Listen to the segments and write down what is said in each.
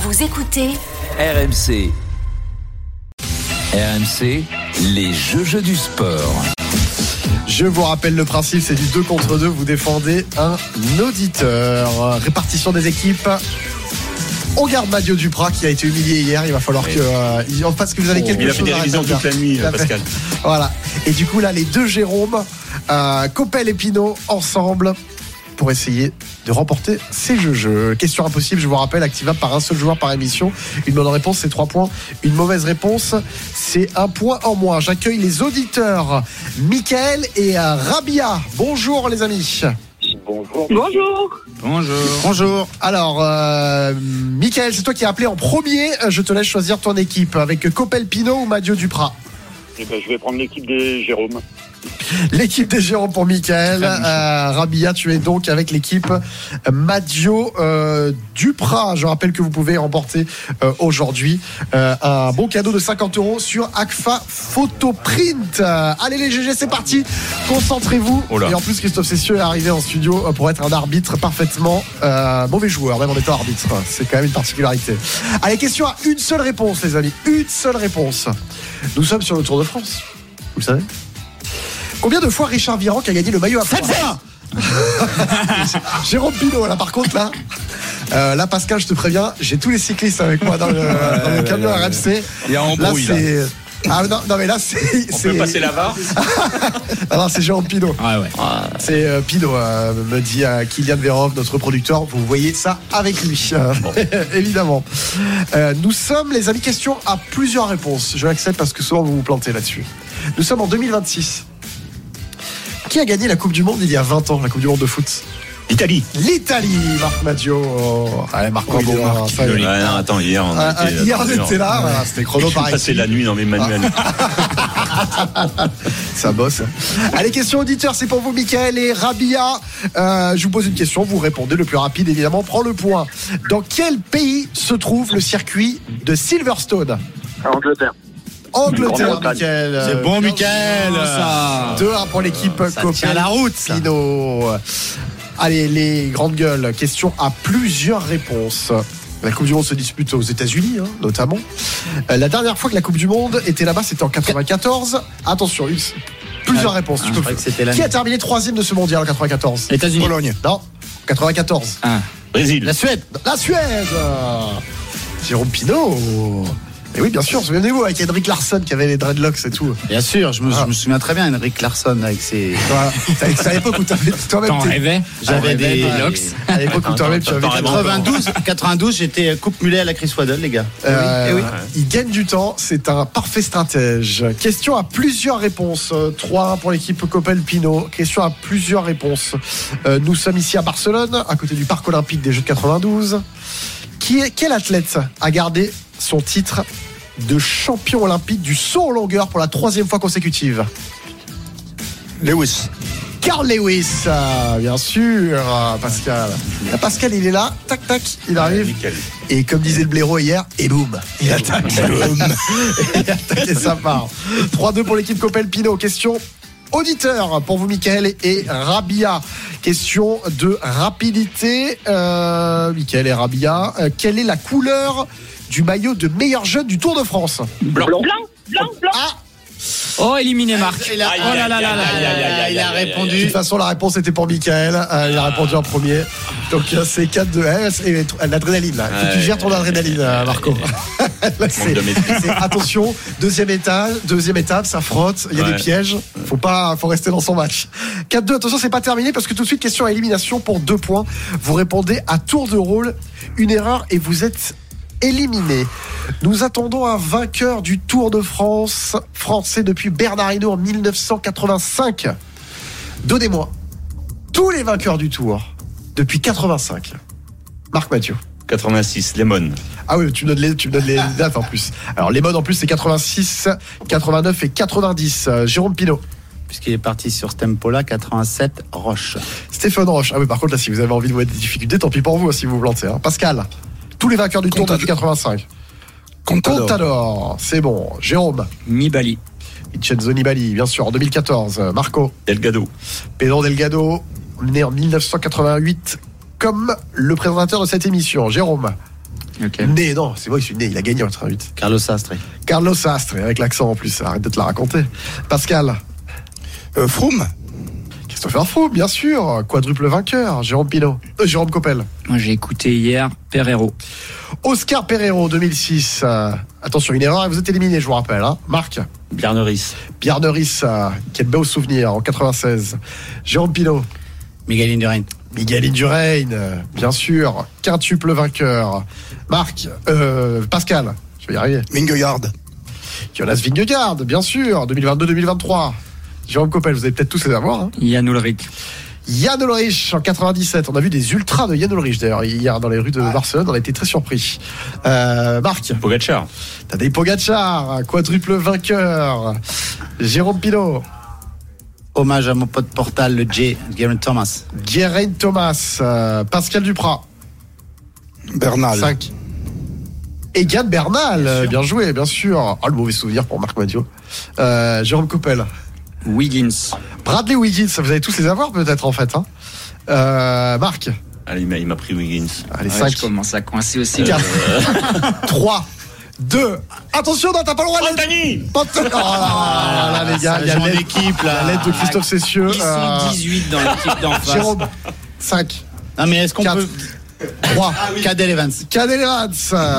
Vous écoutez RMC. RMC, les jeux du sport. Je vous rappelle le principe, c'est du 2 contre 2. Vous défendez un auditeur. Répartition des équipes. On garde Madio Duprat qui a été humilié hier. Il va falloir parce que vous avez quelque chose. Il a fait des révisions toute la nuit, Pascal. Voilà. Et du coup là, les deux Jérôme, Coppel et Pinot ensemble pour essayer de remporter ces jeux. Question impossible, je vous rappelle, activable par un seul joueur par émission. Une bonne réponse, c'est 3 points. Une mauvaise réponse, c'est 1 point en moins. J'accueille les auditeurs Mickaël et Rabia. Bonjour les amis. Bonjour. Alors, Mickaël, c'est toi qui as appelé en premier. Je te laisse choisir ton équipe avec Coppel, Pinot ou Madio Duprat. Eh ben, je vais prendre l'équipe des Jérôme. L'équipe des Jérôme pour Mickaël. Rabia, tu es donc avec l'équipe Madio Duprat. Je rappelle que vous pouvez remporter aujourd'hui un bon cadeau de 50 € sur Agfa Photoprint. Allez les GG, c'est parti. Concentrez-vous. Et en plus, Christophe Cessieux est arrivé en studio pour être un arbitre parfaitement mauvais joueur, même en étant arbitre. C'est quand même une particularité. Allez, question à une seule réponse, les amis. Une seule réponse. Nous sommes sur le Tour de France. Vous le savez ? Combien de fois Richard Virenque a gagné le maillot à pois ? 7 fois. Jérôme Pinot, là par contre, là Pascal, je te préviens, j'ai tous les cyclistes avec moi dans le camion RMC. Il y a embrouille là. Non mais là c'est. On peut passer la barre. Non, c'est Jérôme Pinot. Ah ouais. C'est Pinot, me dit Kylian Verhoeven, notre producteur. Vous voyez ça avec lui, évidemment. Nous sommes, les amis, question à plusieurs réponses. Je l'accepte parce que souvent vous vous plantez là-dessus. Nous sommes en 2026. Qui a gagné la Coupe du Monde il y a 20 ans, la Coupe du Monde de foot ? L'Italie, Marc Madio. Allez, Marc Madio. attends, hier on était là, voilà, c'était chrono par J'ai passé la nuit dans mes manuels. Ça bosse. Allez, question auditeur, c'est pour vous Mickaël et Rabia. Je vous pose une question, vous répondez le plus rapide, évidemment, prend le point. Dans quel pays se trouve le circuit de Silverstone ? Angleterre, Mickaël. C'est bon, Mickaël. 2-1 pour l'équipe Coppel. La route, Pinot. Allez, les grandes gueules. Question à plusieurs réponses. La Coupe du Monde se dispute aux États-Unis, notamment. La dernière fois que la Coupe du Monde était là-bas, c'était en 94. Attention, plusieurs réponses. Qui a terminé 3e de ce mondial en 94 ? États-Unis. Pologne. Non, 94. Brésil. La Suède. Jérôme Pinot. Et oui, bien sûr, souvenez-vous, avec Henrik Larsson qui avait les dreadlocks et tout. Bien sûr, je me souviens très bien, Henrik Larsson avec ses. C'est à l'époque où toi-même. T'en rêvais ? J'avais des locks. À l'époque où toi-même tu avais 92, j'étais coupe mulet à la Chris Waddle, les gars. Oui. Il gagne du temps, c'est un parfait stratège. Question à plusieurs réponses. 3-1 pour l'équipe Coppel-Pinot. Question à plusieurs réponses. Nous sommes ici à Barcelone, à côté du Parc Olympique des Jeux de 92. Quel athlète a gardé son titre de champion olympique du saut en longueur pour la 3e fois consécutive ? Carl Lewis, bien sûr, Pascal. Pascal, il est là, tac, tac, il arrive. Et comme disait le blaireau hier, et boum, il attaque. Il attaque et ça part. 3-2 pour l'équipe Coppel-Pinot. Question auditeur pour vous, Mickaël et Rabia. Question de rapidité. Mickaël et Rabia, quelle est la couleur du maillot de meilleur jeune du Tour de France ? Blanc. Oh, éliminé Marc. Il a répondu. De toute façon, la réponse était pour Mickaël. Il a répondu en premier. Donc c'est 4-2. Et l'adrénaline là. Faut que tu gères ton adrénaline, Marco. Là, c'est attention, deuxième étape, ça frotte, il y a des pièges. Faut rester dans son match. 4-2, attention, c'est pas terminé parce que tout de suite, question à élimination pour 2 points. Vous répondez à tour de rôle, une erreur et vous êtes éliminé. Nous attendons un vainqueur du Tour de France français depuis Bernard Hinault en 1985. Donnez-moi tous les vainqueurs du Tour depuis 85. Marc Mathieu. 86, Lemon. Ah oui, tu me donnes les dates en plus. Alors Lemon en plus c'est 86, 89 et 90. Jérôme Pinot. Puisqu'il est parti sur ce tempo-là, 87, Roche. Stéphane Roche. Ah oui, par contre là, si vous avez envie de vous mettre des difficultés, tant pis pour vous si vous vous plantez. Pascal. Tous les vainqueurs du Tour depuis 85. Contador, c'est bon. Jérôme. Nibali. Vincenzo Nibali, bien sûr, en 2014. Marco. Delgado. Pedro Delgado, né en 1988, comme le présentateur de cette émission. Jérôme. Ok. Né, non, c'est moi qui suis né, il a gagné en 88. Carlos Sastre. Carlos Sastre, avec l'accent en plus, arrête de te la raconter. Pascal. Froome. Christopher Froome, bien sûr, quadruple vainqueur. Jérôme Coppel. Moi, j'ai écouté hier Pereiro. Oscar Pereiro, 2006. Attention, une erreur et vous êtes éliminé, je vous rappelle. Hein. Marc. Bjarneris. Bjarneris, quel beau souvenir, en 96. Jérôme Pinault. Miguel Indurain. Miguel Indurain, bien sûr, quintuple vainqueur. Marc, Pascal, je vais y arriver. Vingegaard. Jonas Vingegaard, bien sûr, 2022-2023. Jérôme Coppel, vous allez peut-être tous les avoir. Hein. Jan Ullrich. Jan Ullrich en 97. On a vu des ultras de Jan Ullrich d'ailleurs hier dans les rues de Barcelone. On a été très surpris. Marc. Pogacar. Tadej Pogacar, quadruple vainqueur. Jérôme Pinault. Hommage à mon pote Portal, le J, Geraint Thomas. Geraint Thomas. Pascal Duprat. Bernal. 5. Egan Bernal. Bien joué, bien sûr. Le mauvais souvenir pour Marc Madiot. Jérôme Coppel. Wiggins. Bradley Wiggins. Vous allez tous les avoir peut-être en fait. Hein. Marc. Allez, il m'a pris Wiggins. Allez, Ouais, 5. je commence à coincer aussi. 4. 3. 2. Attention, non, t'as pas le droit de Pantani. Oh là, les gars, il y a l'aide d'équipe là. la lettre de Christophe Cessieux. Ils sont 18 dans l'équipe d'en face. Jérôme. 5. Non mais est-ce qu'on 4. peut 3. Cadel Evans. Cadel Evans.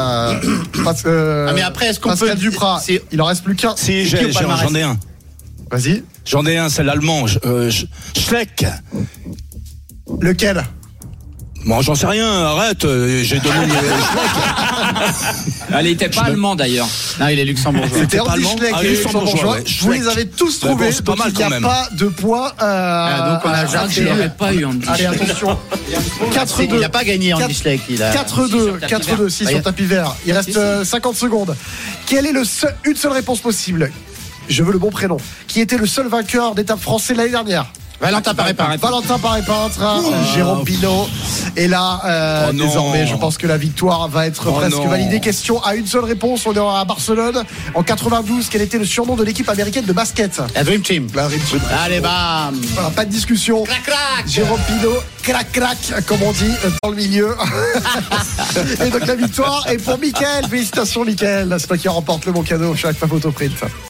Mais après est-ce qu'on Pascal peut Duprat. Il en reste plus qu'un. Si, j'en ai un. Vas-y. J'en ai un, c'est l'allemand. Schleck. Lequel? Bon, j'en sais rien, arrête, j'ai donné Allez, il était pas allemand d'ailleurs. Non, il est luxembourgeois. C'était pas Andy allemand. Schleck, Ah, les luxembourgeois, luxembourgeois. ouais. Vous les Schleck. avez tous Mais trouvés. bon, c'est pas donc mal il n'y a quand même. pas de points. Donc on a Je Jardier. l'aurais pas eu, Andy. Allez, attention. 4-2. Il n'a pas gagné Andy Schleck. 4-2, 4-2, si sur tapis vert. Il reste 50 secondes. Quelle est une seule réponse possible? Je veux le bon prénom. Qui était le seul vainqueur d'étape français l'année dernière? Valentin Paré-Peintre. Valentin Paré-Peintre, Jérôme Pinault. Et là, désormais, je pense que la victoire va être presque validée. Question à une seule réponse. On est à Barcelone. En 92, quel était le surnom de l'équipe américaine de basket? La Dream Team. La Dream Team. Allez, bam. Voilà, pas de discussion. Crac, crac. Jérôme Pinault, crac, crac, comme on dit dans le milieu. Et donc la victoire est pour Mickaël. Félicitations, Mickaël. C'est toi qui remporte le bon cadeau. Je suis avec ma photo print.